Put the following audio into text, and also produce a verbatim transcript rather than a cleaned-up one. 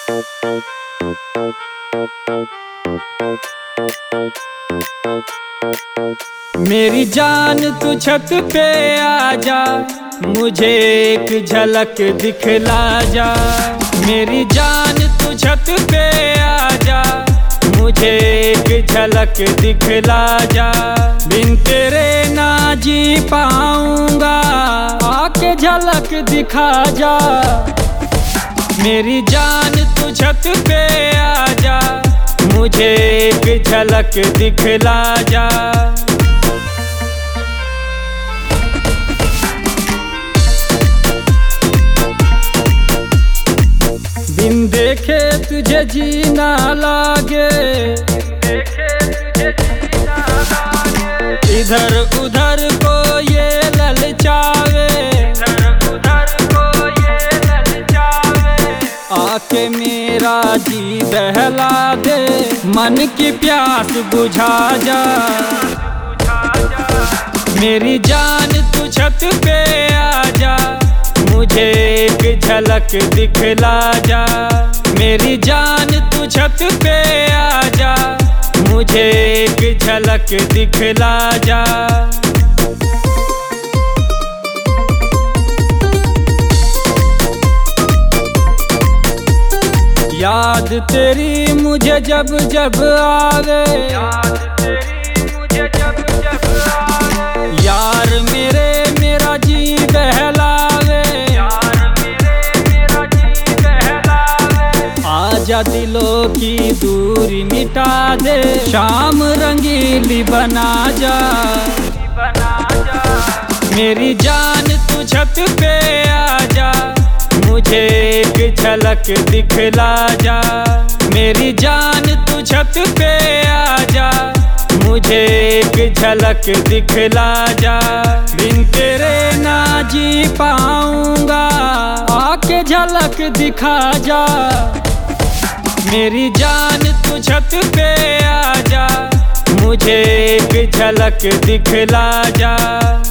मेरी जान तू छत पे आजा, मुझे एक झलक दिखला जा। मेरी जान तू छत पे आजा, मुझे एक झलक दिखला जा। बिन तेरे ना जी पाऊंगा, आके झलक दिखा जा। मेरी जान तू छत पे आजा, मुझे एक झलक दिखला जा। बिन देखे तुझे जीना लागे, इधर उधर को ये ललचावे, आके मेरा जी बहला दे, मन की प्यास बुझा जा। मेरी जान तू छत पे आजा, मुझे एक झलक दिखला जा। मेरी जान तू छत पे आजा, मुझे एक झलक दिखला जा। याद तेरी मुझे जब जब आवे, याद तेरी मुझे जब जब आवे, यार मेरे मेरा जी बहलावे, यार मेरे मेरा जी बहलावे। आजा दिलों की दूरी मिटा दे, शाम रंगीली बना जा, बना जा। मेरी जान तू छत पे आजा, मुझे एक झलक दिखला जा। मेरी जान तू छत पे आजा, मुझे एक झलक दिखला जा। बिन तेरे ना जी पाऊंगा, आके झलक दिखा जा। मेरी जान तू छत पे आजा, मुझे एक झलक दिखला जा।